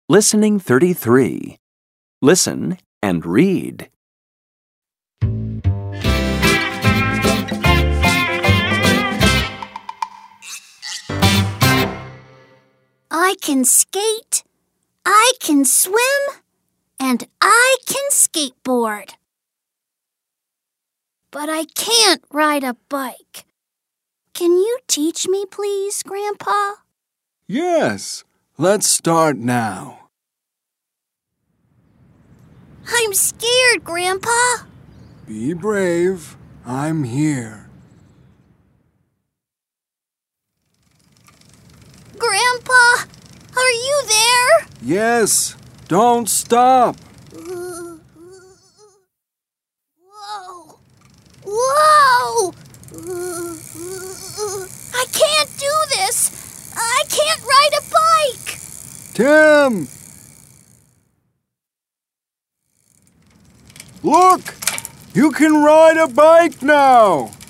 Listening 33. Listen and read. I can skate, I can swim, and I can skateboard. But I can't ride a bike. Can you teach me, please, Grandpa? Yes, let's start now. I'm scared, Grandpa. Be brave. I'm here. Grandpa, are you there? Yes, don't stop. Whoa! Whoa! I can't do this! I can't ride a bike! Tim! Look! You can ride a bike now!